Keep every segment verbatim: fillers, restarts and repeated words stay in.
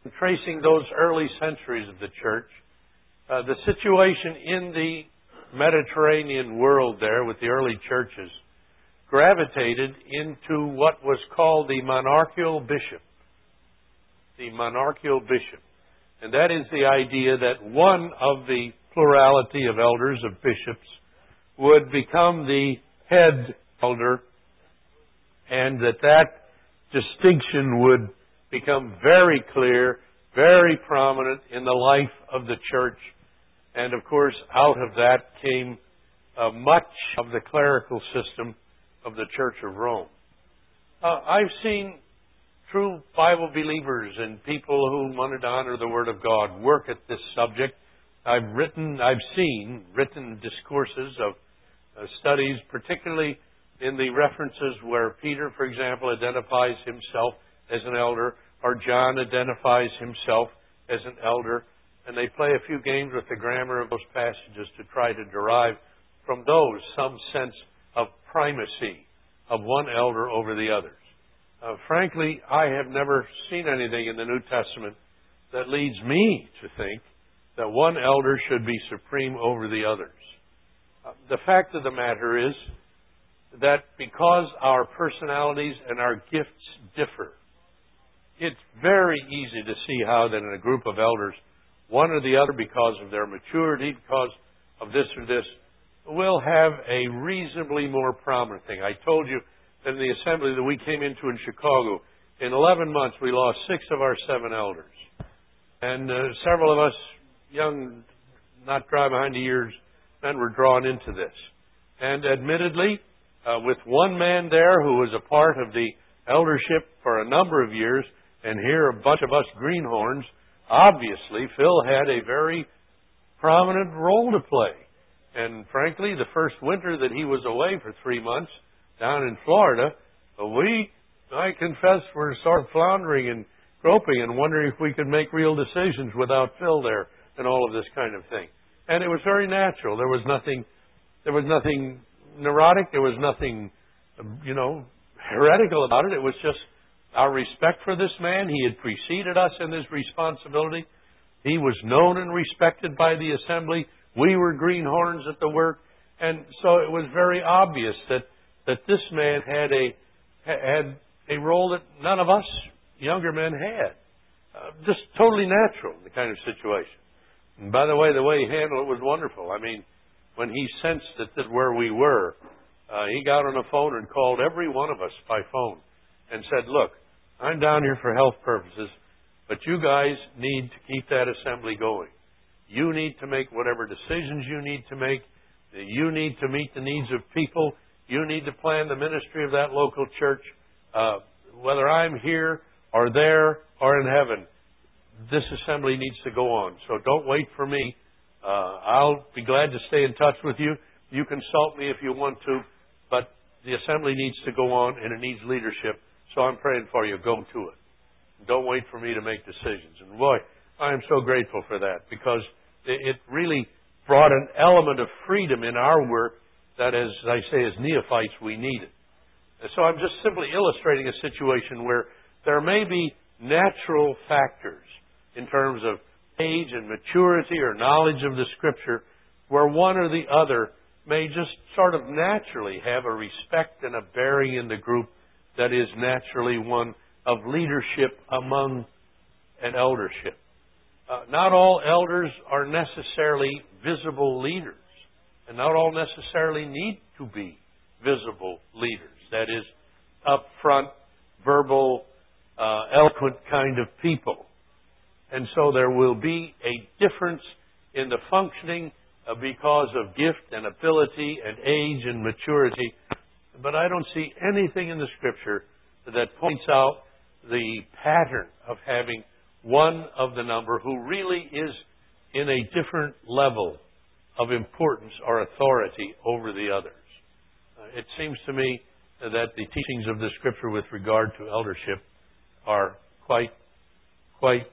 tracing those early centuries of the church, uh, the situation in the Mediterranean world there with the early churches gravitated into what was called the monarchical bishop. The monarchical bishop. And that is the idea that one of the plurality of elders, of bishops, would become the head elder, and that that distinction would become very clear, very prominent in the life of the church. And of course, out of that came uh, much of the clerical system of the Church of Rome. Uh, I've seen true Bible believers and people who wanted to honor the Word of God work at this subject. I've written, I've seen written discourses of uh, studies, particularly in the references where Peter, for example, identifies himself as an elder, or John identifies himself as an elder, and they play a few games with the grammar of those passages to try to derive from those some sense of primacy of one elder over the others. Uh, frankly, I have never seen anything in the New Testament that leads me to think that one elder should be supreme over the others. Uh, the fact of the matter is that because our personalities and our gifts differ, it's very easy to see how that in a group of elders, one or the other, because of their maturity, because of this or this, will have a reasonably more prominent thing. I told you that in the assembly that we came into in Chicago, in eleven months we lost six of our seven elders. And uh, several of us, young, not dry behind the ears, men were drawn into this. And admittedly, uh, with one man there who was a part of the eldership for a number of years, and here a bunch of us greenhorns, obviously Phil had a very prominent role to play. And frankly, the first winter that he was away for three months down in Florida, we, I confess, were sort of floundering and groping and wondering if we could make real decisions without Phil there and all of this kind of thing. And it was very natural. There was nothing, there was nothing neurotic. There was nothing, you know, heretical about it. It was just our respect for this man. He had preceded us in this responsibility. He was known and respected by the assembly. We were greenhorns at the work. And so it was very obvious that, that this man had a, had a role that none of us younger men had. Uh, just totally natural, the kind of situation. And by the way, the way he handled it was wonderful. I mean, when he sensed that, that where we were, uh, he got on the phone and called every one of us by phone and said, look, I'm down here for health purposes, but you guys need to keep that assembly going. You need to make whatever decisions you need to make. You need to meet the needs of people. You need to plan the ministry of that local church. Uh, whether I'm here or there or in heaven, this assembly needs to go on. So don't wait for me. Uh, I'll be glad to stay in touch with you. You consult me if you want to, but the assembly needs to go on and it needs leadership. So I'm praying for you. Go to it. Don't wait for me to make decisions. And boy, I am so grateful for that, because it really brought an element of freedom in our work that, as I say, as neophytes, we needed. And so I'm just simply illustrating a situation where there may be natural factors in terms of age and maturity or knowledge of the Scripture where one or the other may just sort of naturally have a respect and a bearing in the group that is naturally one of leadership among an eldership. Uh, not all elders are necessarily visible leaders, and not all necessarily need to be visible leaders. That is, upfront, verbal, uh, eloquent kind of people. And so there will be a difference in the functioning uh, because of gift and ability and age and maturity. But I don't see anything in the Scripture that points out the pattern of having one of the number who really is in a different level of importance or authority over the others. Uh, it seems to me that the teachings of the Scripture with regard to eldership are quite, quite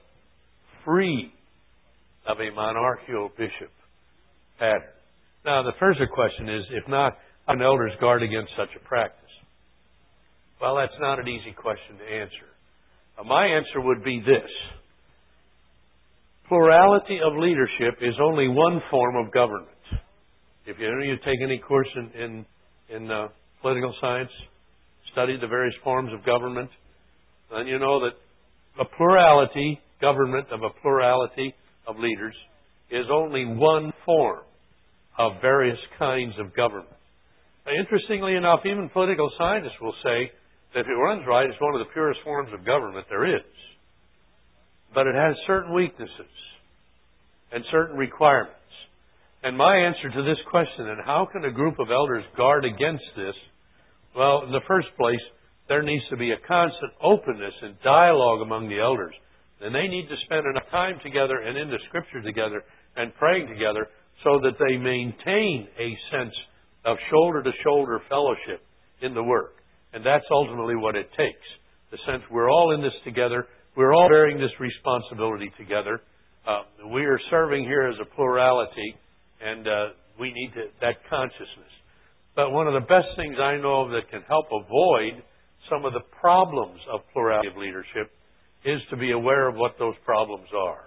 free of a monarchical bishop pattern. Now, the first question is, if not, how can elders guard against such a practice? Well, that's not an easy question to answer. Uh, my answer would be this. plurality of leadership is only one form of government. If you, you take any course in, in, in uh, political science, study the various forms of government, then you know that a plurality, government of a plurality of leaders, is only one form of various kinds of government. Now, interestingly enough, even political scientists will say that if it runs right, it's one of the purest forms of government there is. But it has certain weaknesses and certain requirements. And my answer to this question, and how can a group of elders guard against this? Well, in the first place, there needs to be a constant openness and dialogue among the elders. And they need to spend enough time together and in the Scripture together and praying together so that they maintain a sense of shoulder-to-shoulder fellowship in the work. And that's ultimately what it takes. The sense we're all in this together. We're all bearing this responsibility together. Uh, we are serving here as a plurality, and uh, we need to, that consciousness. But one of the best things I know of that can help avoid some of the problems of plurality of leadership is to be aware of what those problems are.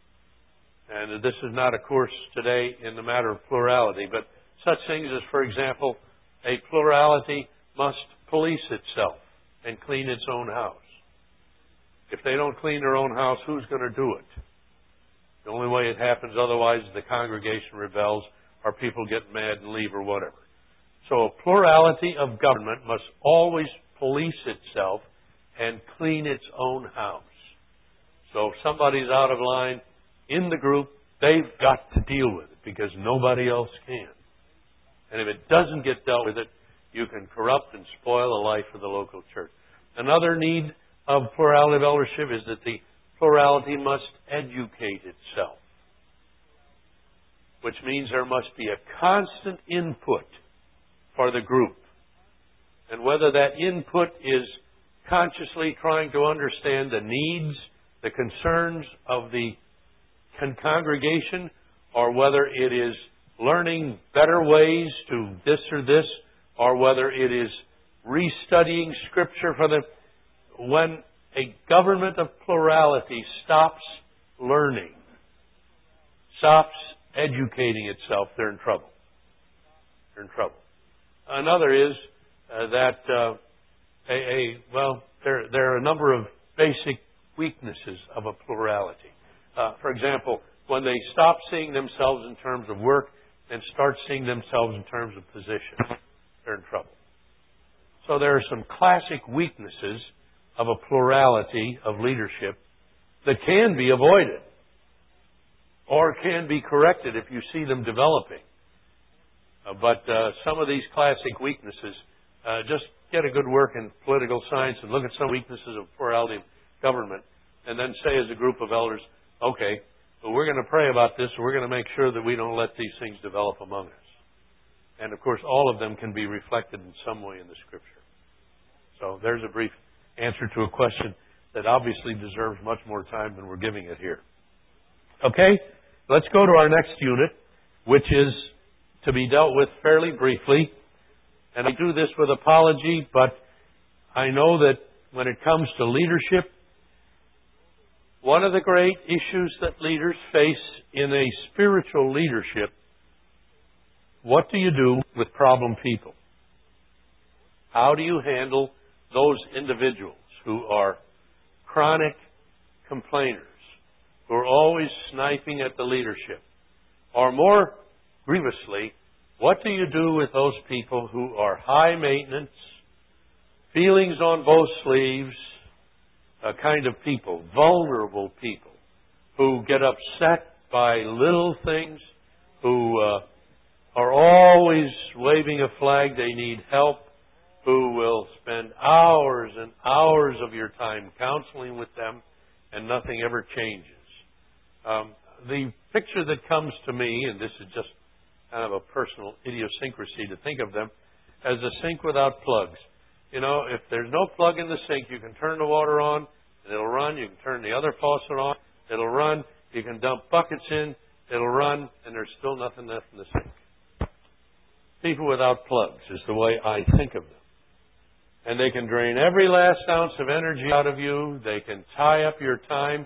And this is not a course today in the matter of plurality, but such things as, for example, a plurality must police itself and clean its own house. If they don't clean their own house, who's going to do it? The only way it happens otherwise is the congregation rebels or people get mad and leave or whatever. So a plurality of government must always police itself and clean its own house. So if somebody's out of line in the group, they've got to deal with it because nobody else can. And if it doesn't get dealt with it, you can corrupt and spoil the life of the local church. Another need of plurality of eldership is that the plurality must educate itself, which means there must be a constant input for the group. And whether that input is consciously trying to understand the needs, the concerns of the con- congregation, or whether it is learning better ways to this or this, or whether it is restudying Scripture for the... When a government of plurality stops learning, stops educating itself, they're in trouble. They're in trouble. Another is uh, that uh, a, a well, there there are a number of basic weaknesses of a plurality. Uh, for example, when they stop seeing themselves in terms of work and start seeing themselves in terms of position, they're in trouble. So there are some classic weaknesses of a plurality of leadership that can be avoided or can be corrected if you see them developing. Uh, but uh, some of these classic weaknesses, uh, just get a good work in political science and look at some weaknesses of plurality of government and then say as a group of elders, okay, well, we're going to pray about this and we're going to make sure that we don't let these things develop among us. And of course, all of them can be reflected in some way in the Scripture. So there's a brief answer to a question that obviously deserves much more time than we're giving it here. Okay, let's go to our next unit, which is to be dealt with fairly briefly. And I do this with apology, but I know that when it comes to leadership, one of the great issues that leaders face in a spiritual leadership, what do you do with problem people? How do you handle those individuals who are chronic complainers, who are always sniping at the leadership? Or more grievously, what do you do with those people who are high maintenance, feelings on both sleeves, a kind of people, vulnerable people, who get upset by little things, who uh, are always waving a flag they need help, who will spend hours and hours of your time counseling with them, and nothing ever changes. Um, the picture that comes to me, and this is just kind of a personal idiosyncrasy to think of them, as a sink without plugs. You know, if there's no plug in the sink, you can turn the water on, and it'll run. You can turn the other faucet on, it'll run. You can dump buckets in, it'll run, and there's still nothing left in the sink. People without plugs is the way I think of them. And they can drain every last ounce of energy out of you. They can tie up your time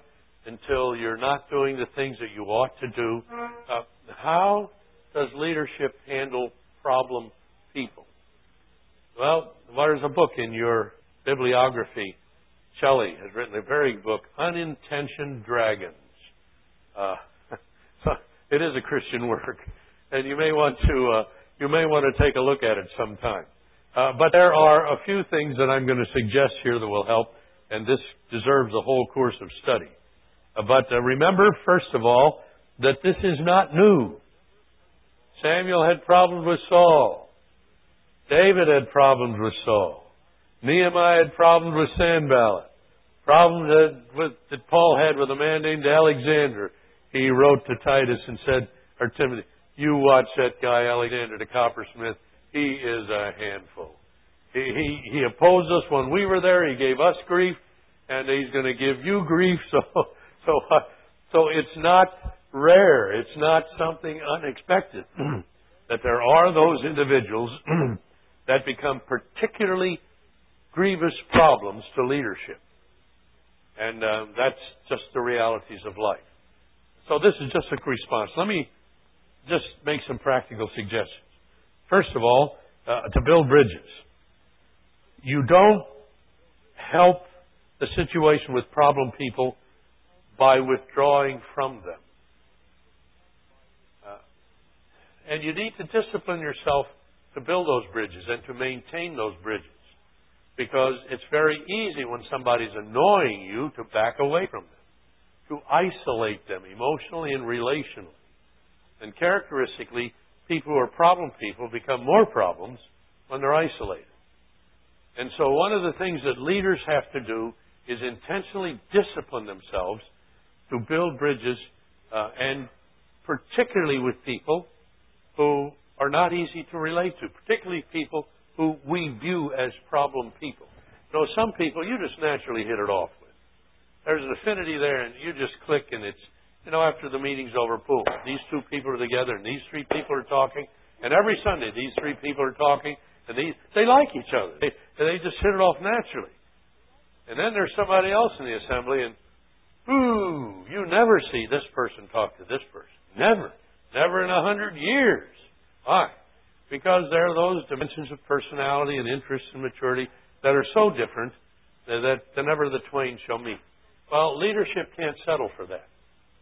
until you're not doing the things that you ought to do. Uh, how does leadership handle problem people? Well, there's a book in your bibliography. Shelley has written a very good book, Unintentioned Dragons. Uh, so it is a Christian work, and you may want to uh, you may want to take a look at it sometime. Uh, but there are a few things that I'm going to suggest here that will help, and this deserves a whole course of study. Uh, but uh, remember, first of all, that this is not new. Samuel had problems with Saul. David had problems with Saul. Nehemiah had problems with Sanballat. Problems that, with, that Paul had with a man named Alexander. He wrote to Titus and said, or Timothy, you watch that guy Alexander the coppersmith. He is a handful. He, he, he opposed us when we were there. He gave us grief, and he's going to give you grief. So, so, uh, so it's not rare. It's not something unexpected that there are those individuals that become particularly grievous problems to leadership. And uh, that's just the realities of life. So this is just a response. Let me just make some practical suggestions. First of all, uh, to build bridges. You don't help the situation with problem people by withdrawing from them. Uh, and you need to discipline yourself to build those bridges and to maintain those bridges. Because it's very easy when somebody's annoying you to back away from them, to isolate them emotionally and relationally. And characteristically, people who are problem people become more problems when they're isolated. And so one of the things that leaders have to do is intentionally discipline themselves to build bridges, uh, and particularly with people who are not easy to relate to, particularly people who we view as problem people. You know, some people you just naturally hit it off with. There's an affinity there, and you just click, and it's, you know, after the meeting's over, boom, these two people are together, and these three people are talking, and every Sunday these three people are talking, and these they like each other. They, and they just hit it off naturally. And then there's somebody else in the assembly, and, ooh, you never see this person talk to this person. Never. Never in a hundred years. Why? Because there are those dimensions of personality and interest and maturity that are so different that, that never the twain shall meet. Well, leadership can't settle for that.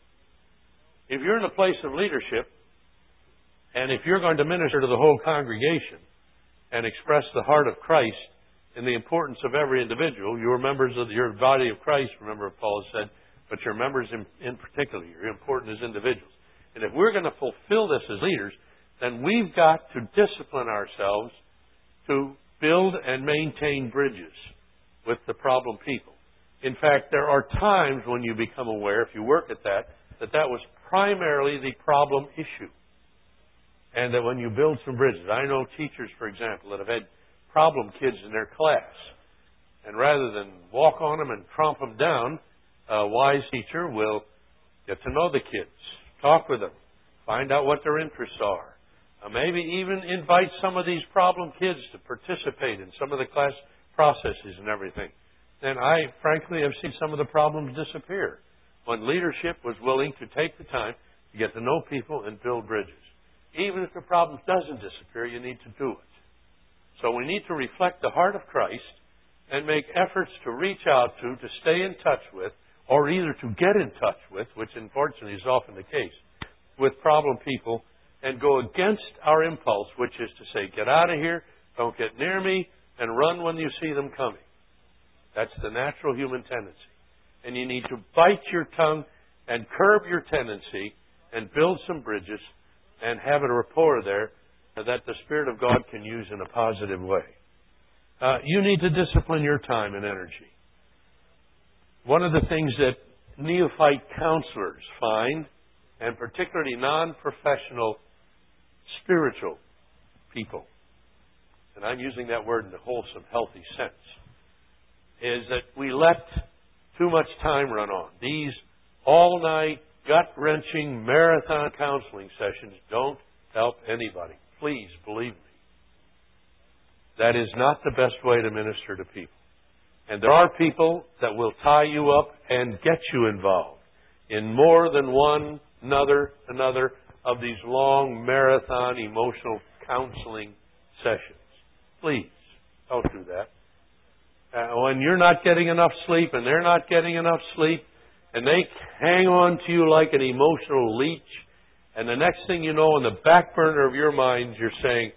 If you're in a place of leadership, and if you're going to minister to the whole congregation and express the heart of Christ in the importance of every individual, you're members of your body of Christ, remember Paul said, but you're members in, in particular. You're important as individuals. And if we're going to fulfill this as leaders, then we've got to discipline ourselves to build and maintain bridges with the problem people. In fact, there are times when you become aware, if you work at that, that that was primarily the problem issue. And that when you build some bridges, I know teachers, for example, that have had problem kids in their class. And rather than walk on them and tromp them down, a wise teacher will get to know the kids, talk with them, find out what their interests are. Uh, maybe even invite some of these problem kids to participate in some of the class processes and everything. And I, frankly, have seen some of the problems disappear when leadership was willing to take the time to get to know people and build bridges. Even if the problem doesn't disappear, you need to do it. So we need to reflect the heart of Christ and make efforts to reach out to, to stay in touch with, or either to get in touch with, which unfortunately is often the case, with problem people, and go against our impulse, which is to say, get out of here, don't get near me, and run when you see them coming. That's the natural human tendency. And you need to bite your tongue and curb your tendency and build some bridges and have a rapport there that the Spirit of God can use in a positive way. Uh, you need to discipline your time and energy. One of the things that neophyte counselors find, and particularly non-professional spiritual people, and I'm using that word in a wholesome, healthy sense, is that we let too much time run on. These all-night, gut-wrenching, marathon counseling sessions don't help anybody. Please believe me. That is not the best way to minister to people. And there are people that will tie you up and get you involved. in more than one another another of these long marathon emotional counseling sessions. Please, don't do that. Uh, when you're not getting enough sleep and they're not getting enough sleep, and they hang on to you like an emotional leech, and the next thing you know, in the back burner of your mind, you're saying,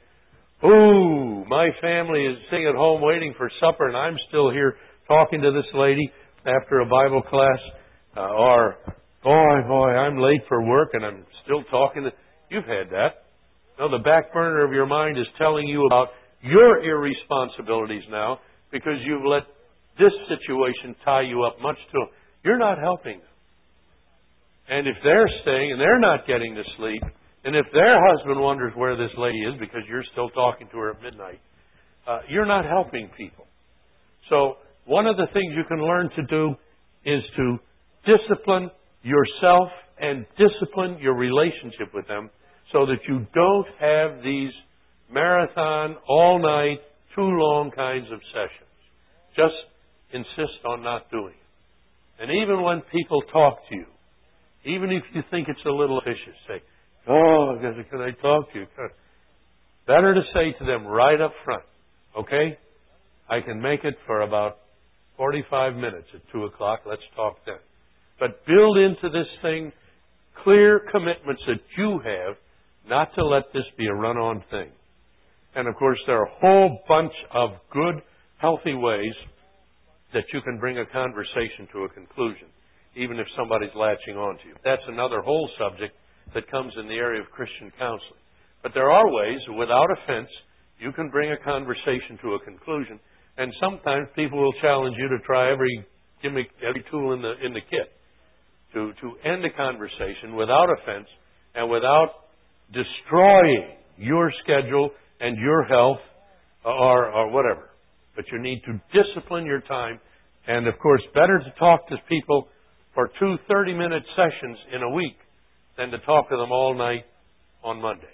ooh, my family is sitting at home waiting for supper, and I'm still here talking to this lady after a Bible class. Uh, or, boy, boy, I'm late for work, and I'm still talking to... You've had that. No, the back burner of your mind is telling you about your irresponsibilities now because you've let this situation tie you up much too long. You're not helping them. And if they're staying and they're not getting to sleep, and if their husband wonders where this lady is because you're still talking to her at midnight, uh, you're not helping people. So one of the things you can learn to do is to discipline yourself and discipline your relationship with them so that you don't have these marathon, all-night, too long kinds of sessions. Just insist on not doing it. And even when people talk to you, even if you think it's a little vicious, say, oh, can I talk to you? Better to say to them right up front, okay, I can make it for about forty-five minutes at two o'clock. Let's talk then. But build into this thing clear commitments that you have not to let this be a run-on thing. And, of course, there are a whole bunch of good, healthy ways that you can bring a conversation to a conclusion, even if somebody's latching on to you. That's another whole subject that comes in the area of Christian counseling. But there are ways, without offense, you can bring a conversation to a conclusion. And sometimes people will challenge you to try every gimmick, every tool in the in the kit to, to end a conversation without offense and without destroying your schedule and your health or, or whatever. But you need to discipline your time. And, of course, better to talk to people for two thirty-minute sessions in a week than to talk to them all night on Monday.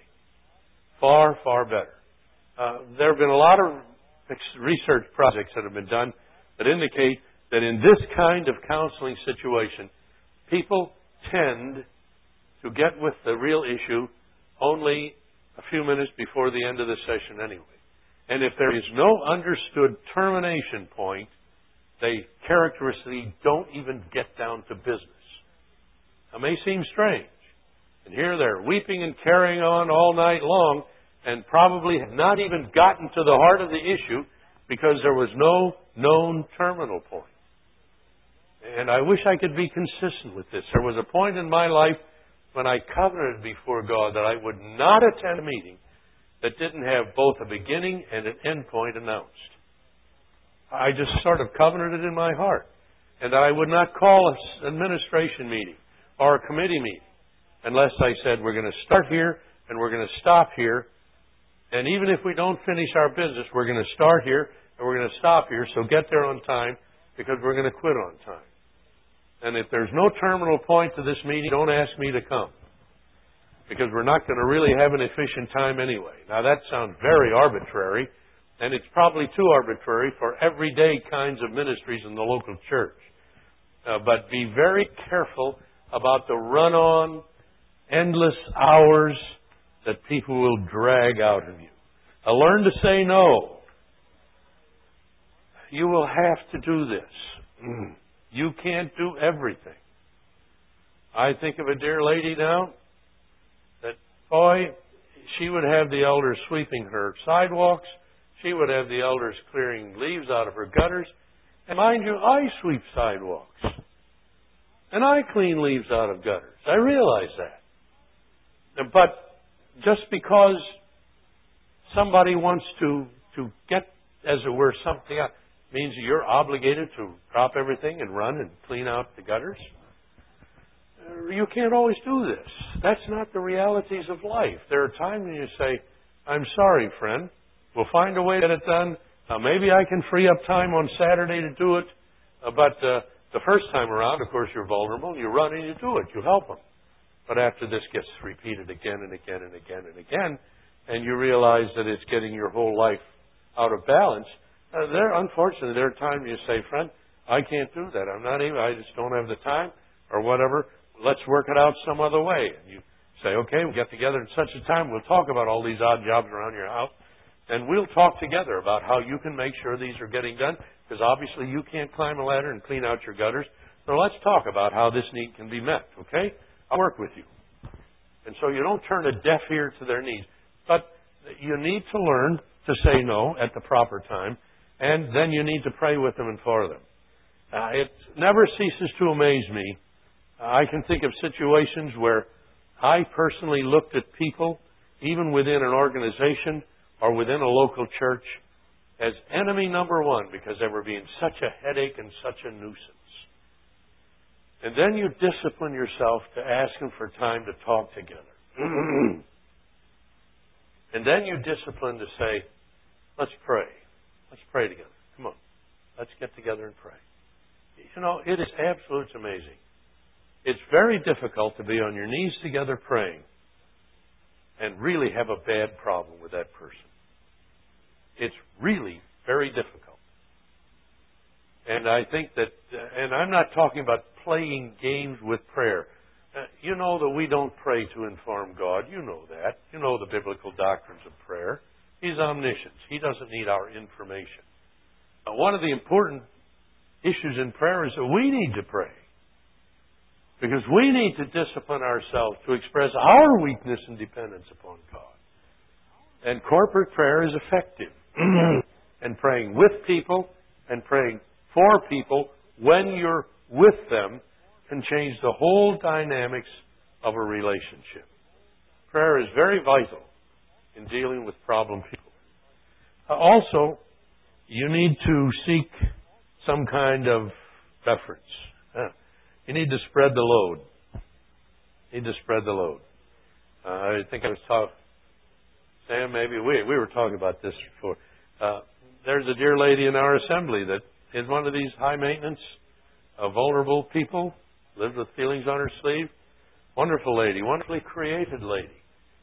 Far, far better. Uh, there have been a lot of research projects that have been done that indicate that in this kind of counseling situation, people tend to get with the real issue only a few minutes before the end of the session anyway. And if there is no understood termination point, they characteristically don't even get down to business. It may seem strange. And here they're weeping and carrying on all night long and probably have not even gotten to the heart of the issue because there was no known terminal point. And I wish I could be consistent with this. There was a point in my life when I covenanted before God that I would not attend a meeting that didn't have both a beginning and an end point announced. I just sort of covenanted in my heart. And that I would not call an administration meeting or a committee meeting unless I said we're going to start here and we're going to stop here. And even if we don't finish our business, we're going to start here and we're going to stop here. So get there on time because we're going to quit on time. And if there's no terminal point to this meeting, don't ask me to come. Because we're not going to really have an efficient time anyway. Now that sounds very arbitrary, and it's probably too arbitrary for everyday kinds of ministries in the local church. Uh, but be very careful about the run-on, endless hours that people will drag out of you. Uh, learn to say no. You will have to do this. You can't do everything. I think of a dear lady now that, boy, she would have the elders sweeping her sidewalks. She would have the elders clearing leaves out of her gutters. And mind you, I sweep sidewalks. And I clean leaves out of gutters. I realize that. But just because somebody wants to, to get, as it were, something out, means you're obligated to drop everything and run and clean out the gutters. You can't always do this. That's not the realities of life. There are times when you say, I'm sorry, friend. We'll find a way to get it done. Uh, maybe I can free up time on Saturday to do it. Uh, but uh, the first time around, of course, you're vulnerable. You run and you do it. You help them. But after this gets repeated again and again and again and again, and you realize that it's getting your whole life out of balance, Uh, there, unfortunately, there are times you say, friend, I can't do that. I'm not even, I just don't have the time or whatever. let's work it out some other way. And you say, okay, we'll get together at such a time. We'll talk about all these odd jobs around your house. And we'll talk together about how you can make sure these are getting done. Because obviously you can't climb a ladder and clean out your gutters. So let's talk about how this need can be met, okay? I'll work with you. And so you don't turn a deaf ear to their needs. But you need to learn to say no at the proper time. And then you need to pray with them and for them. Uh, it never ceases to amaze me. Uh, I can think of situations where I personally looked at people, even within an organization or within a local church, as enemy number one because they were being such a headache and such a nuisance. And then you discipline yourself to ask them for time to talk together. And then you discipline to say, let's pray. Let's pray together. Come on. Let's get together and pray. You know, it is absolutely amazing. It's very difficult to be on your knees together praying and really have a bad problem with that person. It's really very difficult. And I think that, and I'm not talking about playing games with prayer. Uh, you know that we don't pray to inform God. You know that. You know the biblical doctrines of prayer. He's omniscient. He doesn't need our information. Uh, one of the important issues in prayer is that we need to pray. Because we need to discipline ourselves to express our weakness and dependence upon God. And corporate prayer is effective. And praying with people and praying for people when you're with them can change the whole dynamics of a relationship. Prayer is very vital in dealing with problem people. Uh, also, you need to seek some kind of reference. Uh, you need to spread the load. You need to spread the load. Uh, I think I was talking, Sam, maybe we we were talking about this before. Uh, there's a dear lady in our assembly that is one of these high maintenance, uh, vulnerable people, lives with feelings on her sleeve. Wonderful lady, wonderfully created lady.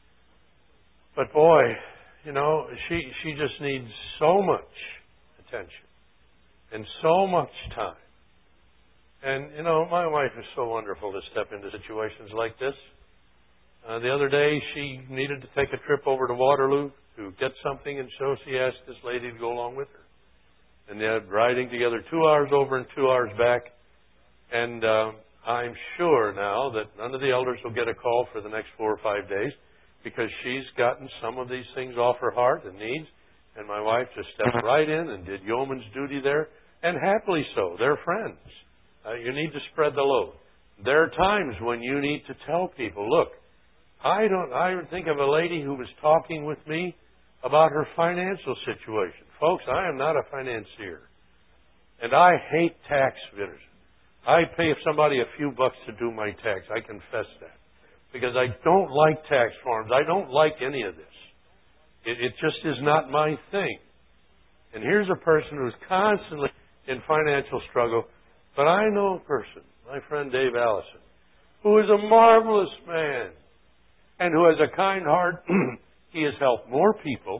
But boy, you know, she she just needs so much attention and so much time. And, you know, my wife is so wonderful to step into situations like this. Uh, the other day, she needed to take a trip over to Waterloo to get something, and so she asked this lady to go along with her. And they had riding together two hours over and two hours back. And uh, I'm sure now that none of the elders will get a call for the next four or five days because she's gotten some of these things off her heart and needs. And my wife just stepped right in and did yeoman's duty there, and happily so. They're friends. Uh, you need to spread the load. There are times when you need to tell people, look, I don't. I think of a lady who was talking with me about her financial situation. Folks, I am not a financier. And I hate tax returns. I pay somebody a few bucks to do my tax. I confess that. Because I don't like tax forms. I don't like any of this. It, it just is not my thing. And here's a person who's constantly in financial struggle. But I know a person, my friend Dave Allison, who is a marvelous man and who has a kind heart. He has helped more people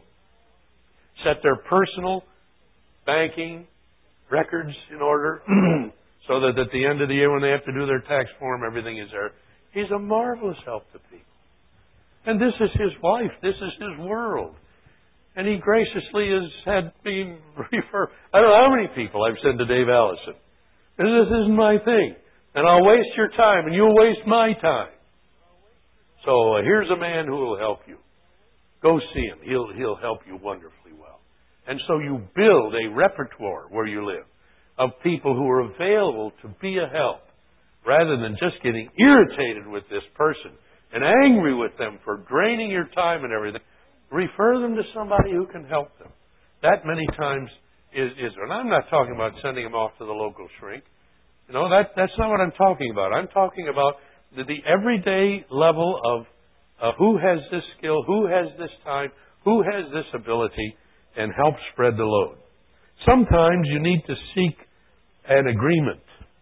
set their personal banking records in order so that at the end of the year when they have to do their tax form, everything is there. He's a marvelous help to people. And this is his life. This is his world. And he graciously has had me refer. I don't know how many people I've said to Dave Allison. This isn't my thing. And I'll waste your time and you'll waste my time. So uh, here's a man who will help you. Go see him. He'll, he'll help you wonderfully well. And so you build a repertoire where you live of people who are available to be a help rather than just getting irritated with this person and angry with them for draining your time and everything. Refer them to somebody who can help them. That many times is, is and I'm not talking about sending them off to the local shrink. You know, that, that's not what I'm talking about. I'm talking about the, the everyday level of uh, who has this skill, who has this time, who has this ability, and help spread the load. Sometimes you need to seek an agreement.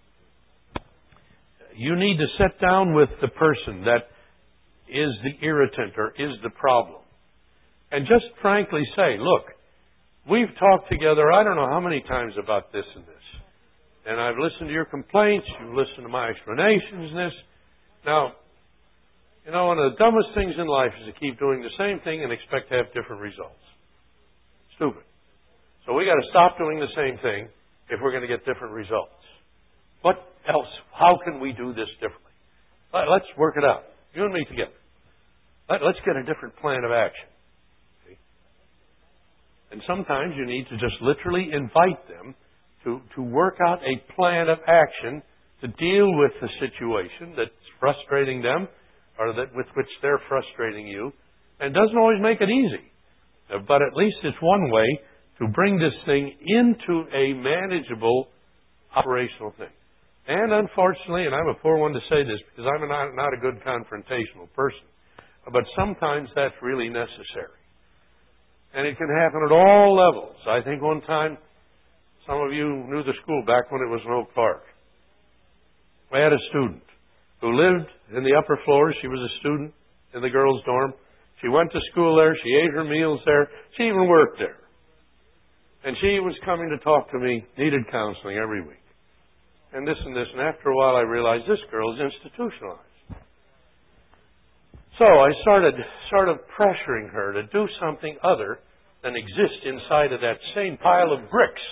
You need to sit down with the person that is the irritant or is the problem. And just frankly say, look, we've talked together I don't know how many times about this and this. And I've listened to your complaints, you've listened to my explanations and this, Now, you know, one of the dumbest things in life is to keep doing the same thing and expect to have different results. Stupid. So we got to stop doing the same thing if we're going to get different results. What else? How can we do this differently? Let's work it out. You and me together. Let's get a different plan of action. Okay? And sometimes you need to just literally invite them to, to work out a plan of action to deal with the situation that's frustrating them or that with which they're frustrating you. And it doesn't always make it easy. But at least it's one way to bring this thing into a manageable operational thing. And unfortunately, and I'm a poor one to say this because I'm not, not a good confrontational person, but sometimes that's really necessary. And it can happen at all levels. I think one time, some of you knew the school back when it was in Oak Park. I had a student who lived in the upper floors. She was a student in the girls' dorm. She went to school there. She ate her meals there. She even worked there. And she was coming to talk to me, needed counseling every week. And this and this. And after a while, I realized this girl is institutionalized. So I started sort of pressuring her to do something other than exist inside of that same pile of bricks.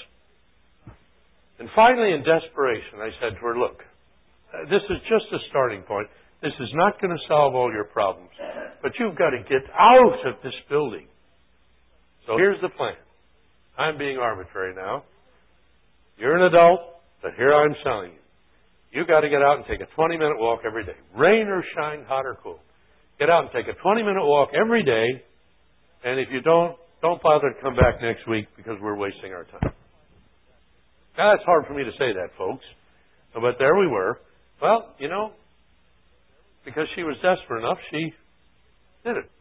And finally, in desperation, I said to her, look, this is just a starting point. This is not going to solve all your problems. But you've got to get out of this building. So here's the plan. I'm being arbitrary now. You're an adult, but here I'm telling you. You've got to get out and take a twenty-minute walk every day. Rain or shine, hot or cold. Get out and take a twenty-minute walk every day. And if you don't, don't bother to come back next week because we're wasting our time. Now, it's hard for me to say that, folks. But there we were. Well, you know, because she was desperate enough, she did it.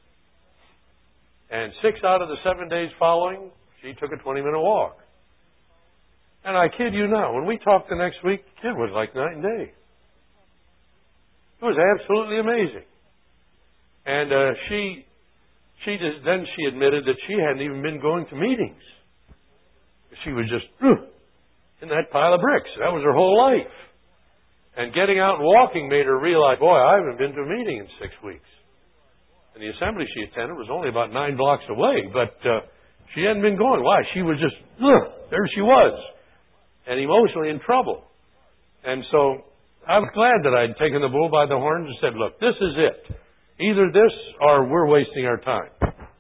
And six out of the seven days following, she took a twenty-minute walk. And I kid you not, when we talked the next week, the kid was like night and day. It was absolutely amazing. And uh, she, she just, then she admitted that she hadn't even been going to meetings. She was just uh, in that pile of bricks. That was her whole life. And getting out and walking made her realize, boy, I haven't been to a meeting in six weeks. And the assembly she attended was only about nine blocks away, but uh, she hadn't been going. Why? She was just, ugh, there she was, and emotionally in trouble. And so I was glad that I'd taken the bull by the horns and said, look, this is it. Either this or we're wasting our time.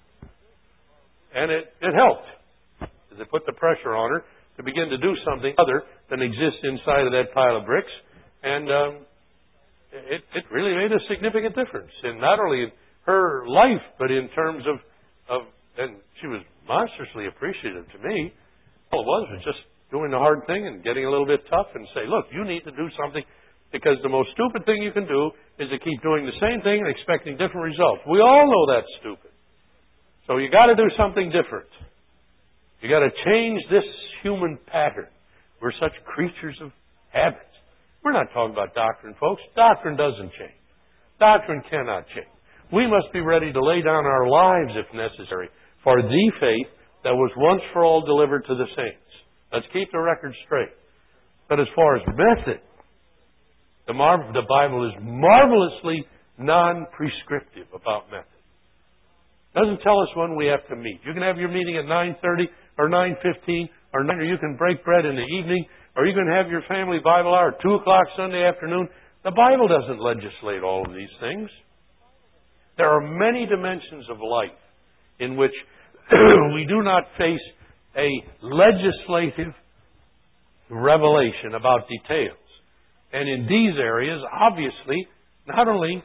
And it, it helped. As it put the pressure on her to begin to do something other than exist inside of that pile of bricks. And um, it, it really made a significant difference in not only her life, but in terms of, of, and she was monstrously appreciative to me. All it was was just doing the hard thing and getting a little bit tough and say, look, you need to do something, because the most stupid thing you can do is to keep doing the same thing and expecting different results. We all know that's stupid. So you got to do something different. You got to change this human pattern. We're such creatures of habit. We're not talking about doctrine, folks. Doctrine doesn't change. Doctrine cannot change. We must be ready to lay down our lives, if necessary, for the faith that was once for all delivered to the saints. Let's keep the record straight. But as far as method, the, mar- the Bible is marvelously non-prescriptive about method. It doesn't tell us when we have to meet. You can have your meeting at nine thirty or nine fifteen, or nine, or you can break bread in the evening, or you can have your family Bible hour at two o'clock Sunday afternoon. The Bible doesn't legislate all of these things. There are many dimensions of life in which we do not face a legislative revelation about details. And in these areas, obviously, not only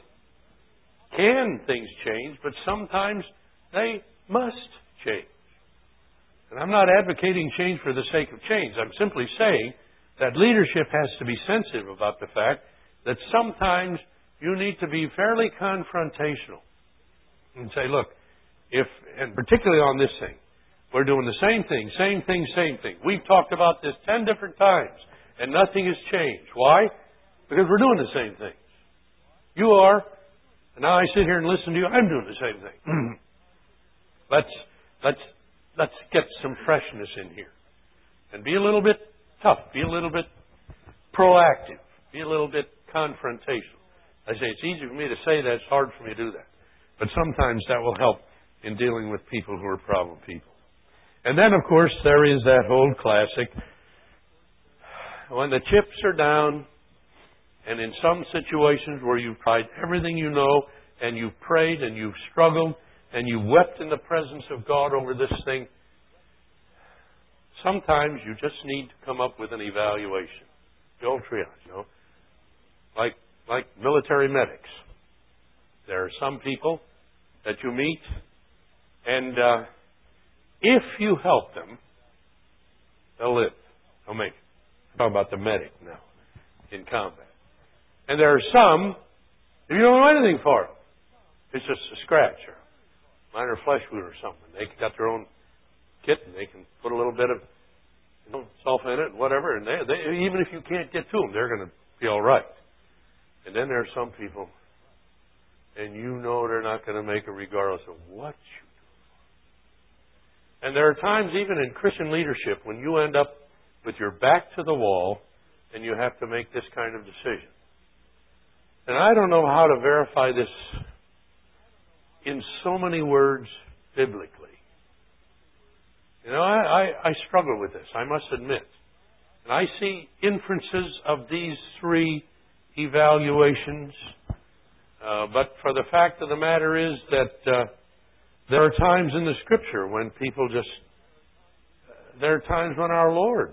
can things change, but sometimes they must change. And I'm not advocating change for the sake of change. I'm simply saying that leadership has to be sensitive about the fact that sometimes you need to be fairly confrontational and say, look, if, and particularly on this thing, we're doing the same thing, same thing, same thing. We've talked about this ten different times, and nothing has changed. Why? Because we're doing the same things. You are, and now I sit here and listen to you, I'm doing the same thing. let's, let's, let's get some freshness in here. And be a little bit tough, be a little bit proactive, be a little bit confrontational. I say it's easy for me to say that. It's hard for me to do that. But sometimes that will help in dealing with people who are problem people. And then, of course, there is that old classic. When the chips are down, and in some situations where you've tried everything you know, and you've prayed, and you've struggled, and you wept in the presence of God over this thing, sometimes you just need to come up with an evaluation. The old triage, you know. Like, like military medics. There are some people that you meet, and uh, if you help them, they'll live. They'll make it. I'm talking about the medic now in combat. And there are some, if you don't do anything for them, it's just a scratch or a minor flesh wound or something. They got their own kit, and they can put a little bit of you know, salt in it and whatever, and they, they, even if you can't get to them, they're going to be all right. And then there are some people, and you know they're not going to make it regardless of what you do. And there are times, even in Christian leadership, when you end up with your back to the wall and you have to make this kind of decision. And I don't know how to verify this in so many words biblically. You know, I, I, I struggle with this, I must admit. And I see inferences of these three evaluations. Uh, but for the fact of the matter is that uh, there are times in the Scripture when people just... Uh, there are times when our Lord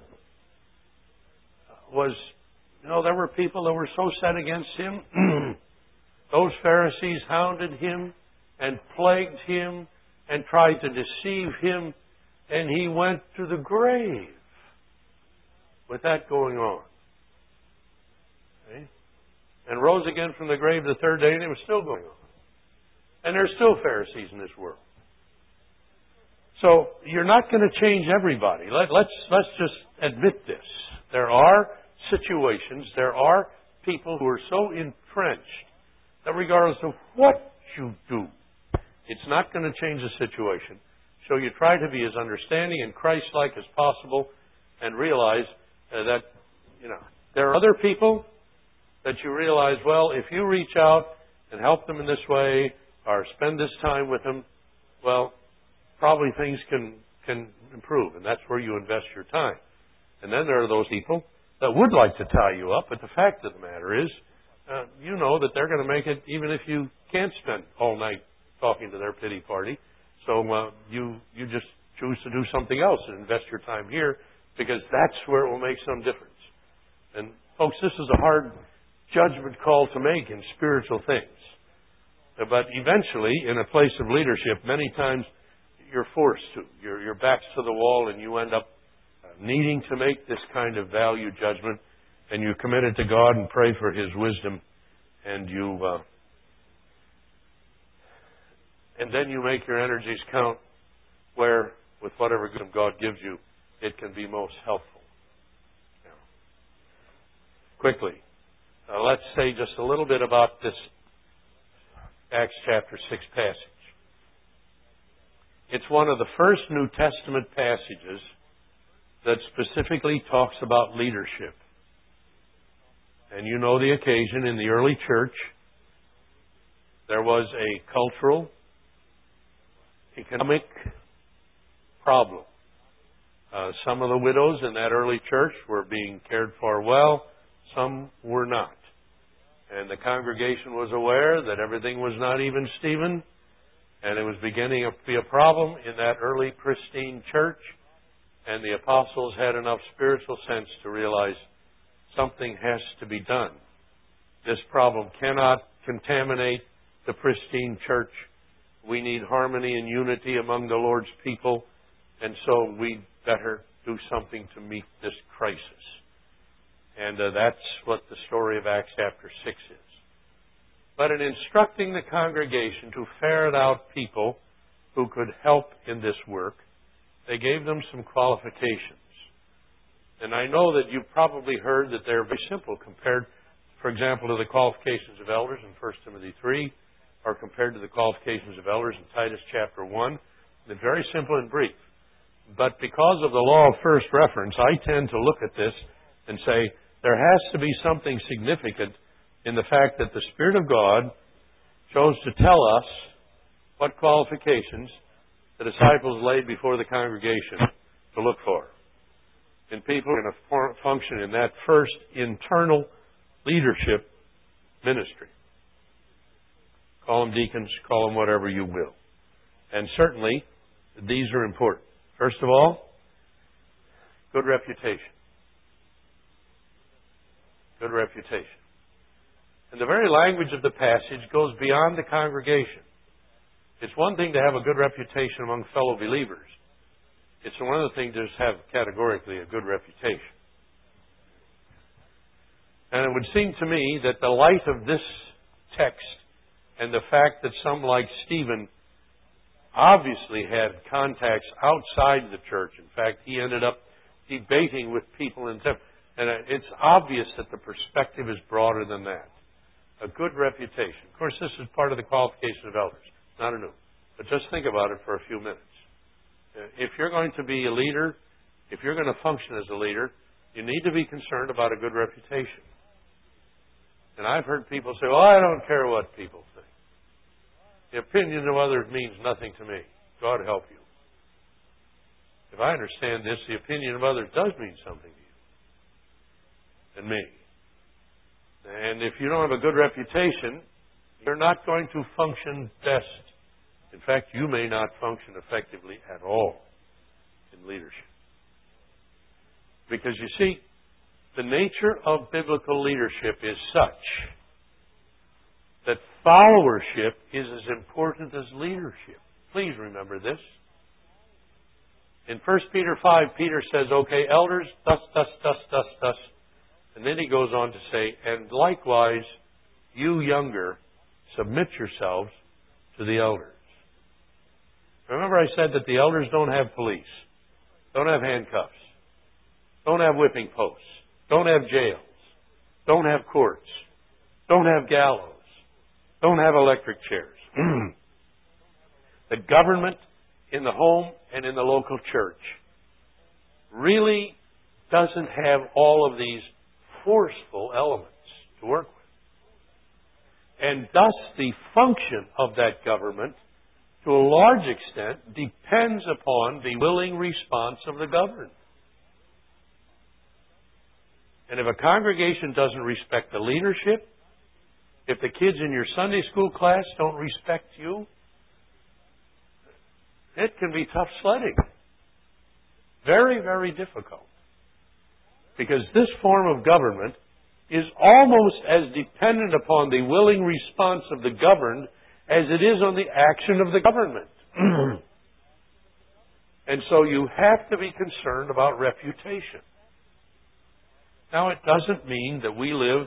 was... You know, there were people that were so set against Him. Those Pharisees hounded Him and plagued Him and tried to deceive Him. And He went to the grave with that going on. Okay? And rose again from the grave the third day, and it was still going on. And there's still Pharisees in this world. So you're not going to change everybody. Let, let's let's just admit this. There are situations, there are people who are so entrenched that regardless of what you do, it's not going to change the situation. So you try to be as understanding and Christ-like as possible, and realize uh, that you know there are other people that you realize, well, if you reach out and help them in this way or spend this time with them, well, probably things can, can improve, and that's where you invest your time. And then there are those people that would like to tie you up, but the fact of the matter is, uh, you know that they're going to make it even if you can't spend all night talking to their pity party. So uh, you, you just choose to do something else and invest your time here, because that's where it will make some difference. And folks, this is a hard judgment call to make in spiritual things. But eventually, in a place of leadership, many times you're forced to. Your, your back's to the wall, and you end up needing to make this kind of value judgment, and you commit it to God and pray for His wisdom, and you uh, and then you make your energies count where, with whatever wisdom God gives you, it can be most helpful. Now, quickly, uh, let's say just a little bit about this Acts chapter six passage. It's one of the first New Testament passages that specifically talks about leadership. And you know the occasion. In the early church, there was a cultural, economic problem. Uh, some of the widows in that early church were being cared for well, some were not. And the congregation was aware that everything was not even Stephen, and it was beginning to be a problem in that early pristine church. And the apostles had enough spiritual sense to realize something has to be done. This problem cannot contaminate the pristine church. We need harmony and unity among the Lord's people, and so we'd better do something to meet this crisis. And uh, that's what the story of Acts chapter six is. But in instructing the congregation to ferret out people who could help in this work, they gave them some qualifications. And I know that you've probably heard that they're very simple compared, for example, to the qualifications of elders in First Timothy three, or compared to the qualifications of elders in Titus chapter one. They're very simple and brief. But because of the law of first reference, I tend to look at this and say there has to be something significant in the fact that the Spirit of God chose to tell us what qualifications the disciples laid before the congregation to look for in people who are going to function in that first internal leadership ministry. Call them deacons, call them whatever you will. And certainly, these are important. First of all, good reputation. Good reputation. And the very language of the passage goes beyond the congregation. It's one thing to have a good reputation among fellow believers. It's another thing to just have categorically a good reputation. And it would seem to me that the light of this text and the fact that some like Stephen obviously had contacts outside the church. In fact, he ended up debating with people in temple. And it's obvious that the perspective is broader than that. A good reputation. Of course, this is part of the qualification of elders. Not a new. But just think about it for a few minutes. If you're going to be a leader, if you're going to function as a leader, you need to be concerned about a good reputation. And I've heard people say, well, I don't care what people think. The opinion of others means nothing to me. God help you. If I understand this, the opinion of others does mean something to you and me. And if you don't have a good reputation, you're not going to function best. In fact, you may not function effectively at all in leadership. Because you see, the nature of biblical leadership is such that followership is as important as leadership. Please remember this. In First Peter five, Peter says, okay, elders, thus, thus, thus, thus, thus. And then he goes on to say, and likewise, you younger, submit yourselves to the elders. Remember I said that the elders don't have police, don't have handcuffs, don't have whipping posts, don't have jails, don't have courts, don't have gallows, don't have electric chairs. The government in the home and in the local church really doesn't have all of these forceful elements to work with. And thus the function of that government, to a large extent, depends upon the willing response of the governed. And if a congregation doesn't respect the leadership, if the kids in your Sunday school class don't respect you, it can be tough sledding. Very, very difficult. Because this form of government is almost as dependent upon the willing response of the governed as it is on the action of the government. And so you have to be concerned about reputation. Now, it doesn't mean that we live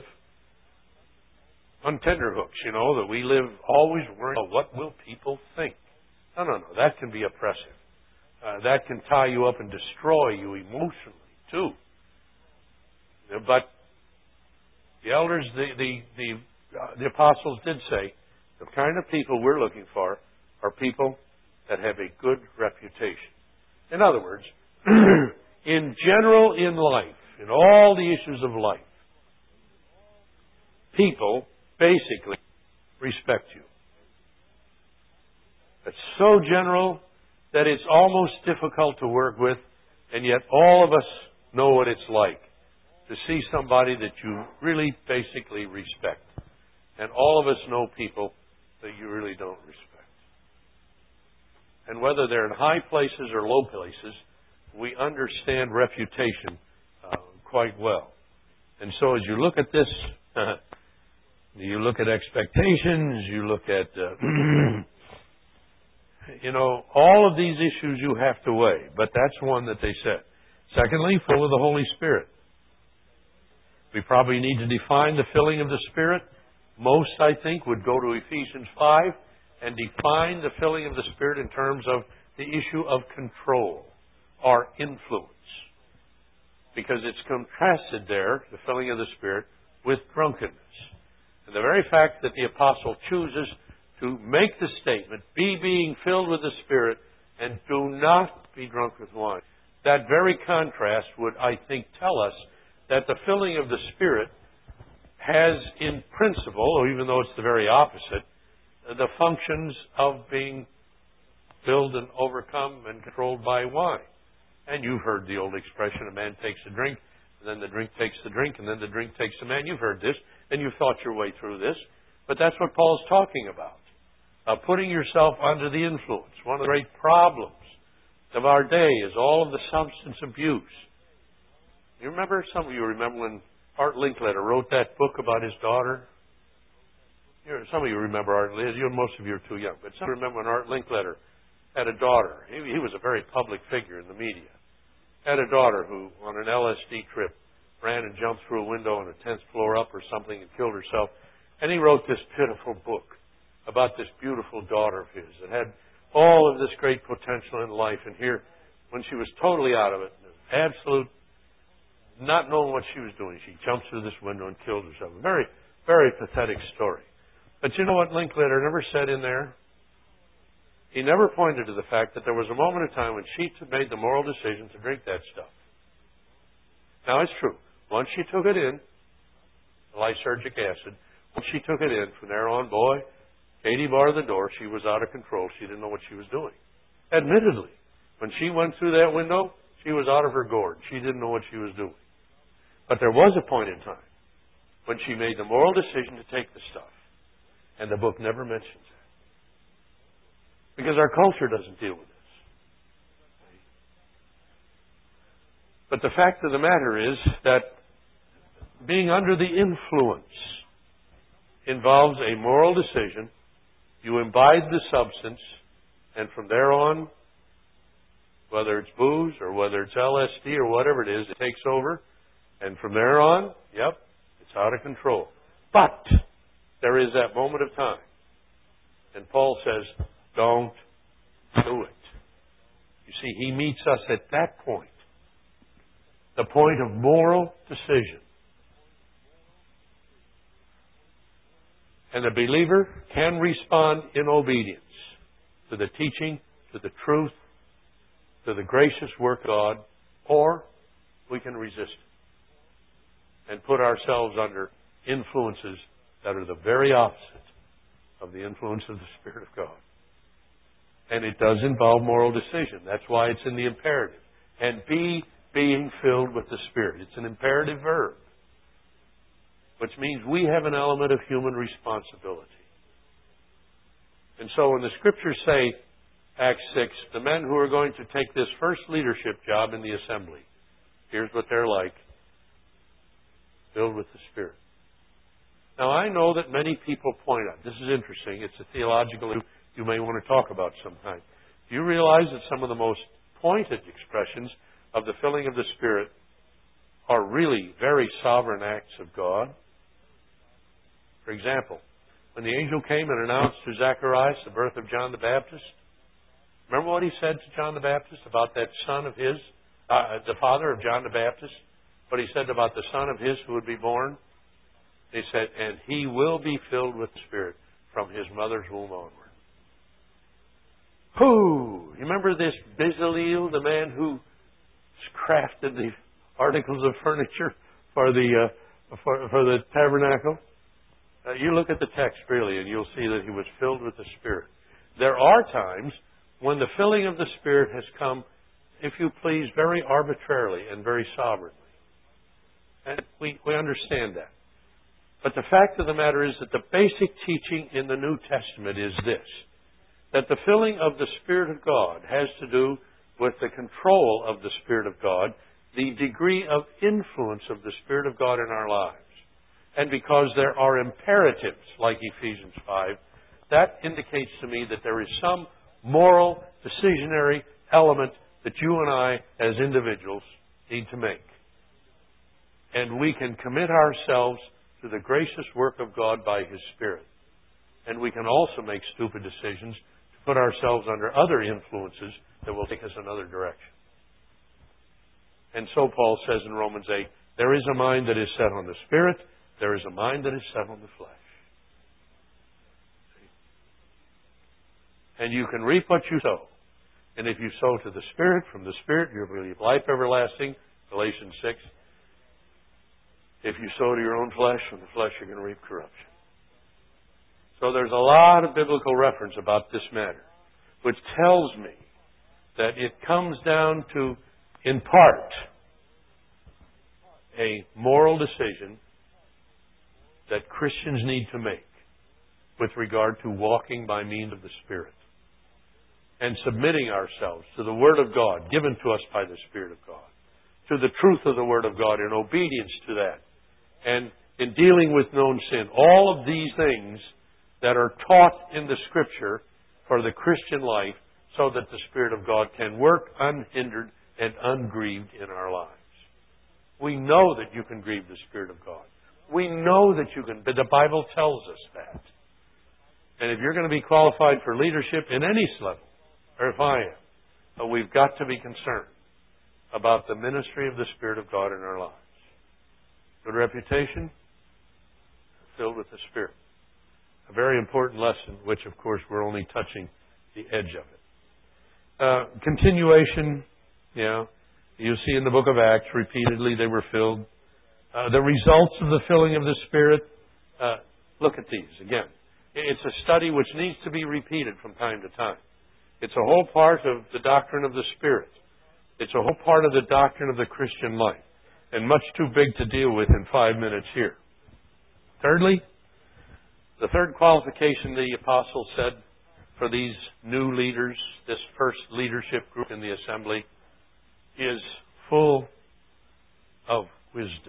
on tenterhooks, you know, that we live always worrying about what will people think. No, no, no. That can be oppressive. Uh, that can tie you up and destroy you emotionally, too. But the elders, the the the, uh, the apostles did say, the kind of people we're looking for are people that have a good reputation. In other words, in general in life, in all the issues of life, people basically respect you. It's so general that it's almost difficult to work with, and yet all of us know what it's like to see somebody that you really basically respect. And all of us know people that you really don't respect. And whether they're in high places or low places, we understand reputation uh, quite well. And so as you look at this, uh, you look at expectations, you look at, uh, you know, all of these issues you have to weigh. But that's one that they said. Secondly, full of the Holy Spirit. We probably need to define the filling of the Spirit. Most, I think, would go to Ephesians five and define the filling of the Spirit in terms of the issue of control or influence. Because it's contrasted there, the filling of the Spirit, with drunkenness. And the very fact that the apostle chooses to make the statement, be being filled with the Spirit and do not be drunk with wine, that very contrast would, I think, tell us that the filling of the Spirit has in principle, or even though it's the very opposite, the functions of being filled and overcome and controlled by wine. And you've heard the old expression, a man takes a drink, and then the drink takes the drink, and then the drink takes the man. You've heard this, and you've thought your way through this. But that's what Paul's talking about. Uh, putting yourself under the influence. One of the great problems of our day is all of the substance abuse. You remember, some of you remember when Art Linkletter wrote that book about his daughter? You know, some of you remember Art Linkletter. Most of you are too young. But some remember when Art Linkletter had a daughter. He, he was a very public figure in the media. Had a daughter who, on an L S D trip, ran and jumped through a window on a tenth floor up or something and killed herself. And he wrote this pitiful book about this beautiful daughter of his that had all of this great potential in life. And here, when she was totally out of it, absolute, not knowing what she was doing, she jumped through this window and killed herself. A very, very pathetic story. But you know what Linkletter never said in there? He never pointed to the fact that there was a moment of time when she made the moral decision to drink that stuff. Now, it's true. Once she took it in, lysergic acid, once she took it in, from there on, boy, Katie barred the door. She was out of control. She didn't know what she was doing. Admittedly, when she went through that window, she was out of her gourd. She didn't know what she was doing. But there was a point in time when she made the moral decision to take the stuff. And the book never mentions that. Because our culture doesn't deal with this. But the fact of the matter is that being under the influence involves a moral decision. You imbibe the substance, and from there on, whether it's booze or whether it's L S D or whatever it is, it takes over. And from there on, yep, it's out of control. But there is that moment of time. And Paul says, don't do it. You see, he meets us at that point. The point of moral decision. And the believer can respond in obedience to the teaching, to the truth, to the gracious work of God, or we can resist it and put ourselves under influences that are the very opposite of the influence of the Spirit of God. And it does involve moral decision. That's why it's in the imperative. And be being filled with the Spirit. It's an imperative verb, which means we have an element of human responsibility. And so when the Scriptures say, Acts six, the men who are going to take this first leadership job in the assembly, here's what they're like. Filled with the Spirit. Now, I know that many people point out, this is interesting, it's a theological issue you may want to talk about sometime. Do you realize that some of the most pointed expressions of the filling of the Spirit are really very sovereign acts of God? For example, when the angel came and announced to Zacharias the birth of John the Baptist, remember what he said to John the Baptist about that son of his, uh, the father of John the Baptist? What he said about the son of his who would be born? He said, and he will be filled with the Spirit from his mother's womb onward. Who? You remember this Bezaleel, the man who crafted the articles of furniture for the uh, for, for the tabernacle? Uh, you look at the text really, and you'll see that he was filled with the Spirit. There are times when the filling of the Spirit has come, if you please, very arbitrarily and very sovereignly. And we, we understand that. But the fact of the matter is that the basic teaching in the New Testament is this, that the filling of the Spirit of God has to do with the control of the Spirit of God, the degree of influence of the Spirit of God in our lives. And because there are imperatives, like Ephesians five, that indicates to me that there is some moral, decisionary element that you and I, as individuals, need to make. And we can commit ourselves to the gracious work of God by His Spirit. And we can also make stupid decisions to put ourselves under other influences that will take us another direction. And so Paul says in Romans eight, there is a mind that is set on the Spirit, there is a mind that is set on the flesh. And you can reap what you sow. And if you sow to the Spirit, from the Spirit, you will receive life everlasting, Galatians six. If you sow to your own flesh, from the flesh you're going to reap corruption. So there's a lot of biblical reference about this matter, which tells me that it comes down to, in part, a moral decision that Christians need to make with regard to walking by means of the Spirit and submitting ourselves to the Word of God given to us by the Spirit of God, to the truth of the Word of God in obedience to that, and in dealing with known sin. All of these things that are taught in the Scripture for the Christian life so that the Spirit of God can work unhindered and ungrieved in our lives. We know that you can grieve the Spirit of God. We know that you can, but the Bible tells us that. And if you're going to be qualified for leadership in any level, or if I am, but we've got to be concerned about the ministry of the Spirit of God in our lives. Good reputation, filled with the Spirit. A very important lesson, which of course we're only touching the edge of it. Uh, continuation, you know, you see in the book of Acts repeatedly they were filled. Uh, the results of the filling of the Spirit, uh, look at these again. It's a study which needs to be repeated from time to time. It's a whole part of the doctrine of the Spirit. It's a whole part of the doctrine of the Christian life, and much too big to deal with in five minutes here. Thirdly, the third qualification the apostle said for these new leaders, this first leadership group in the assembly, is full of wisdom.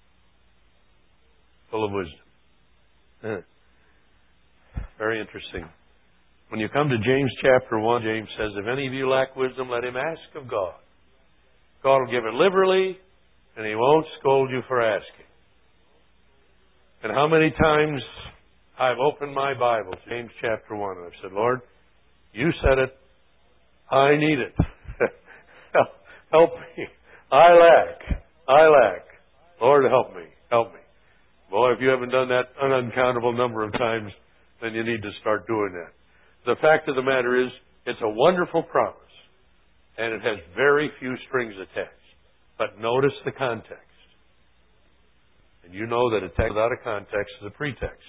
Full of wisdom. Very interesting. When you come to James chapter one, James says, if any of you lack wisdom, let him ask of God. God will give it liberally, and He won't scold you for asking. And how many times I've opened my Bible, James chapter one, and I've said, Lord, You said it. I need it. Help me. I lack. I lack. Lord, help me. Help me. Boy, if you haven't done that an uncountable number of times, then you need to start doing that. The fact of the matter is, it's a wonderful promise, and it has very few strings attached. But notice the context. And you know that a text without a context is a pretext.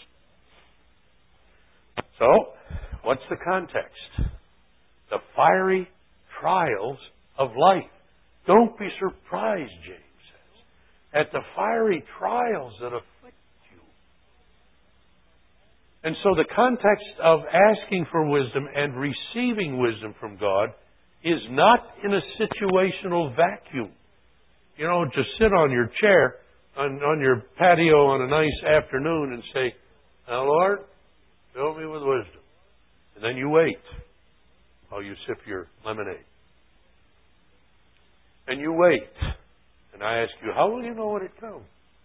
So, what's the context? The fiery trials of life. Don't be surprised, James says, at the fiery trials that afflict you. And so the context of asking for wisdom and receiving wisdom from God is not in a situational vacuum. You know, just sit on your chair, on, on your patio on a nice afternoon and say, now, Lord, fill me with wisdom. And then you wait while you sip your lemonade. And you wait. And I ask you, how will you know when it comes?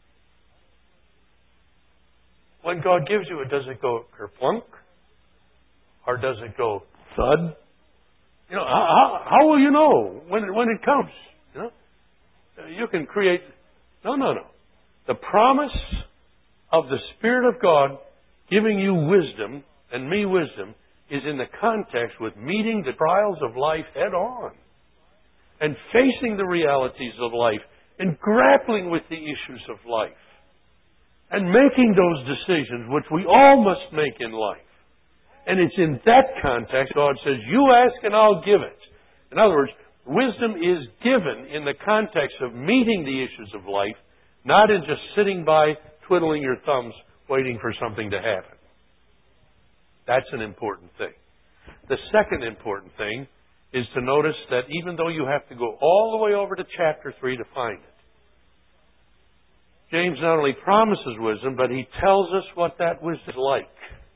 When God gives you it, does it go kerplunk? Or does it go thud? You know, how, how will you know when it, when it comes? You know, you can create... No, no, no. The promise of the Spirit of God giving you wisdom, and me wisdom, is in the context with meeting the trials of life head on. And facing the realities of life. And grappling with the issues of life. And making those decisions which we all must make in life. And it's in that context God says, you ask and I'll give it. In other words, wisdom is given in the context of meeting the issues of life, not in just sitting by, twiddling your thumbs, waiting for something to happen. That's an important thing. The second important thing is to notice that even though you have to go all the way over to chapter three to find it, James not only promises wisdom, but he tells us what that wisdom is like.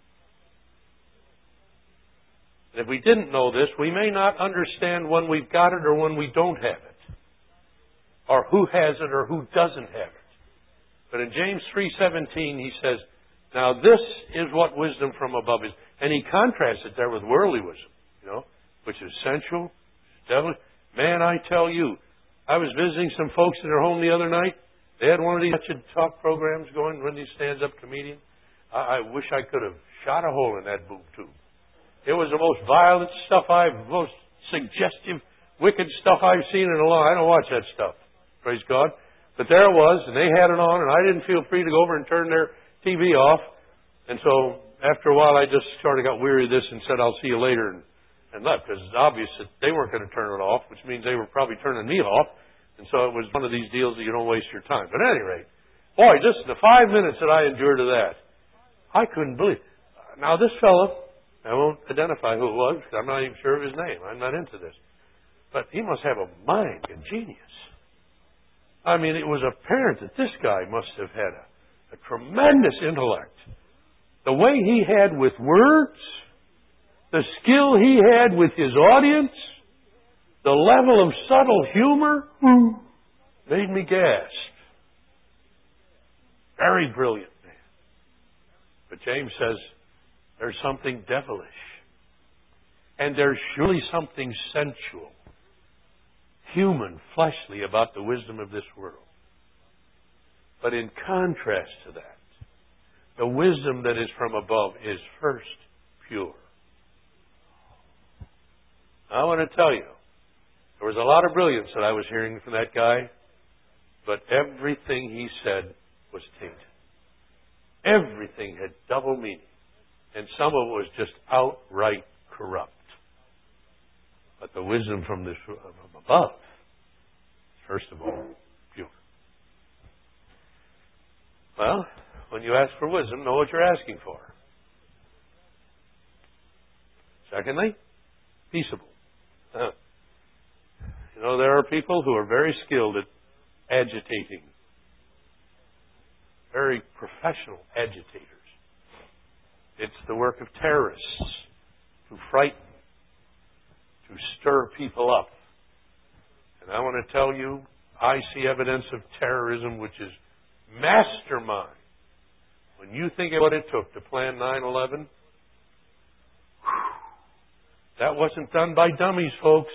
And if we didn't know this, we may not understand when we've got it or when we don't have it. Or who has it or who doesn't have it. But in James three seventeen he says, now this is what wisdom from above is. And he contrasts it there with worldly wisdom, you know, which is sensual, devilish. Man, I tell you, I was visiting some folks in their home the other night. They had one of these talk programs going, one of these stand-up comedians. I, I wish I could have shot a hole in that boob tube. It was the most violent stuff I've, most suggestive, wicked stuff I've seen in a long. I don't watch that stuff, praise God. But there it was, and they had it on, and I didn't feel free to go over and turn their T V off. And so after a while, I just sort of got weary of this and said, I'll see you later, and, and left, because it's obvious that they weren't going to turn it off, which means they were probably turning me off. And so it was one of these deals that you don't waste your time. But at any rate, boy, just the five minutes that I endured of that, I couldn't believe it. Now, this fellow, I won't identify who it was, because I'm not even sure of his name. I'm not into this. But he must have a mind, a genius. I mean, it was apparent that this guy must have had a, a tremendous intellect. The way he had with words, the skill he had with his audience, the level of subtle humor made me gasp. Very brilliant man. But James says there's something devilish. And there's surely something sensual, human, fleshly about the wisdom of this world. But in contrast to that, the wisdom that is from above is first pure. I want to tell you, there was a lot of brilliance that I was hearing from that guy, but everything he said was tainted. Everything had double meaning, and some of it was just outright corrupt. But the wisdom from this from above, first of all, pure. Well, when you ask for wisdom, know what you're asking for. Secondly, peaceable. Uh, you know, there are people who are very skilled at agitating. Very professional agitators. It's the work of terrorists to frighten, to stir people up. And I want to tell you, I see evidence of terrorism which is mastermind. When you think of what it took to plan nine eleven, that wasn't done by dummies, folks.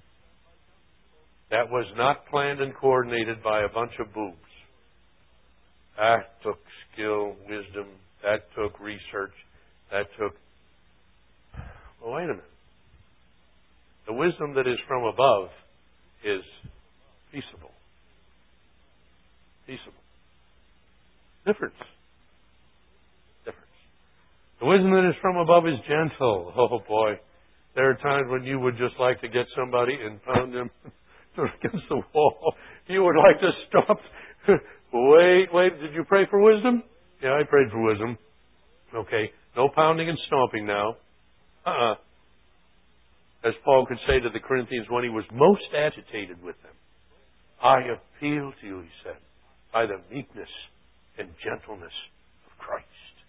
That was not planned and coordinated by a bunch of boobs. That took skill, wisdom. That took research. That took... Well, wait a minute. The wisdom that is from above is peaceable. Peaceable. Difference. Difference. The wisdom that is from above is gentle. Oh, boy. There are times when you would just like to get somebody and pound them against the wall. You would like to stop. Wait, wait. Did you pray for wisdom? Yeah, I prayed for wisdom. Okay. No pounding and stomping now. Uh-uh. As Paul could say to the Corinthians when he was most agitated with them. I appeal to you, he said, by the meekness and gentleness of Christ.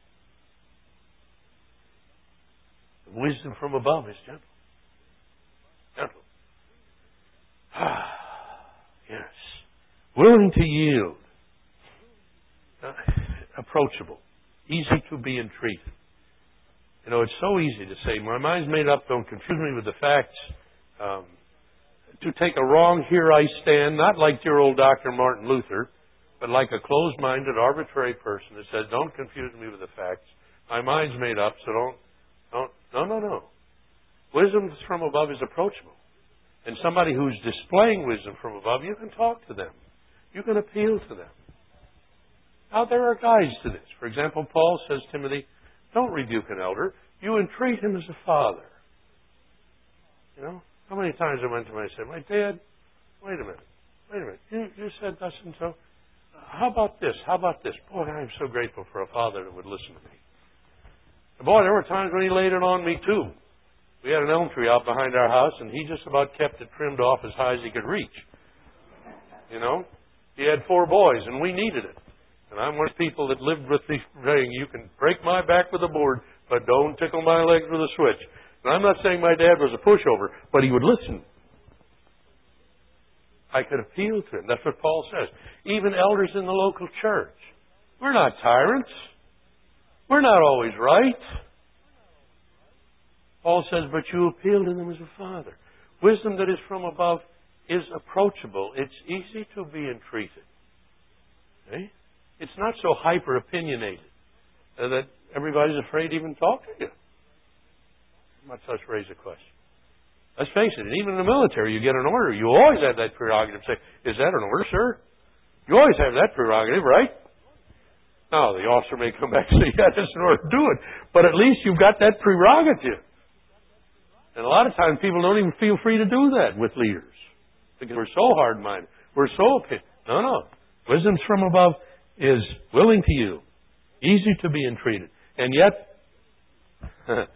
The wisdom from above is gentle. Gentle. Ah, yes. Willing to yield. Uh, approachable. Easy to be entreated. You know, it's so easy to say, my mind's made up, don't confuse me with the facts. Um, to take a wrong, here I stand, not like dear old Doctor Martin Luther, but like a closed-minded, arbitrary person that says, don't confuse me with the facts. My mind's made up, so don't, don't, no, no, no. Wisdom from above is approachable. And somebody who's displaying wisdom from above, you can talk to them. You can appeal to them. Now, there are guides to this. For example, Paul says, Timothy, don't rebuke an elder. You entreat him as a father. You know? How many times I went to him and I said, my dad, wait a minute. Wait a minute. You, you said thus and so. How about this? How about this? Boy, I am so grateful for a father that would listen to me. And boy, there were times when he laid it on me too. We had an elm tree out behind our house, and he just about kept it trimmed off as high as he could reach. You know? He had four boys, and we needed it. And I'm one of the people that lived with the saying, you can break my back with a board, but don't tickle my legs with a switch. And I'm not saying my dad was a pushover, but he would listen. I could appeal to him. That's what Paul says. Even elders in the local church. We're not tyrants. We're not always right. Paul says, but you appeal to them as a father. Wisdom that is from above is approachable. It's easy to be entreated. Okay? It's not so hyper-opinionated uh, that everybody's afraid to even talk to you. Much less raise a question. Let's face it, even in the military, you get an order. You always have that prerogative to say, is that an order, sir? You always have that prerogative, right? Now, the officer may come back and say, yeah, that's in order to do it. But at least you've got that prerogative. And a lot of times people don't even feel free to do that with leaders. Because we're so hard-minded. We're so okay. No, no. Wisdom from above is willing to yield. Easy to be entreated. And yet,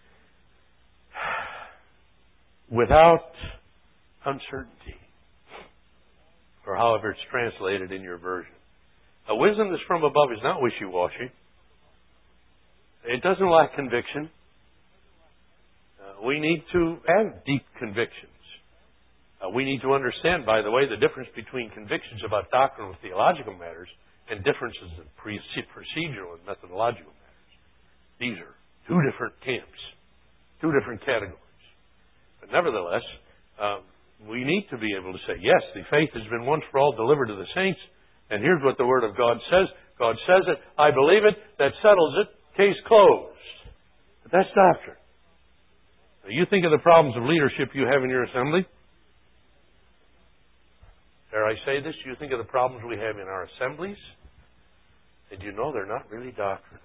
without uncertainty. Or however it's translated in your version. A wisdom that's from above is not wishy-washy. It doesn't lack conviction. Uh, we need to have deep convictions. Uh, we need to understand, by the way, the difference between convictions about doctrinal and theological matters and differences in pre- procedural and methodological matters. These are two different camps, two different categories. But nevertheless, um, we need to be able to say, yes, the faith has been once for all delivered to the saints, and here's what the Word of God says. God says it, I believe it, that settles it, case closed. But that's doctrine. Now, you think of the problems of leadership you have in your assembly. Dare I say this? You think of the problems we have in our assemblies, and you know they're not really doctrinal.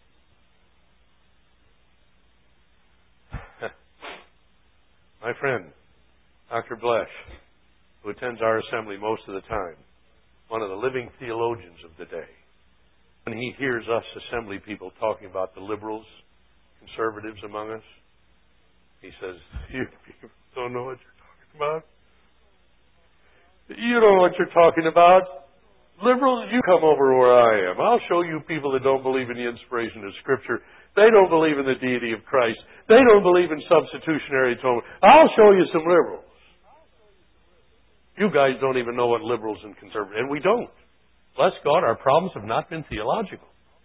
My friend, Doctor Blesh, who attends our assembly most of the time, one of the living theologians of the day, when he hears us assembly people talking about the liberals, conservatives among us, he says, you people don't know what you're talking about. You don't know what you're talking about. Liberals, you come over where I am. I'll show you people that don't believe in the inspiration of Scripture. They don't believe in the deity of Christ. They don't believe in substitutionary atonement. I'll show you some liberals. You guys don't even know what liberals and conservatives, and we don't. Bless God, our problems have not been theological.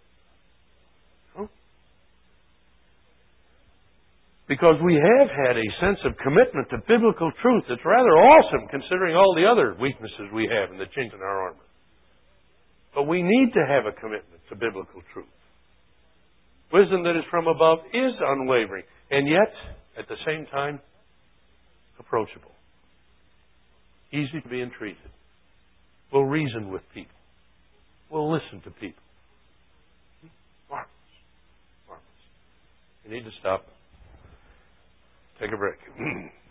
Because we have had a sense of commitment to biblical truth that's rather awesome considering all the other weaknesses we have and the chinks in our armor. But we need to have a commitment to biblical truth. Wisdom that is from above is unwavering, and yet, at the same time, approachable. Easy to be entreated. We'll reason with people. We'll listen to people. Marvelous. Marvelous. You need to stop. Take a break.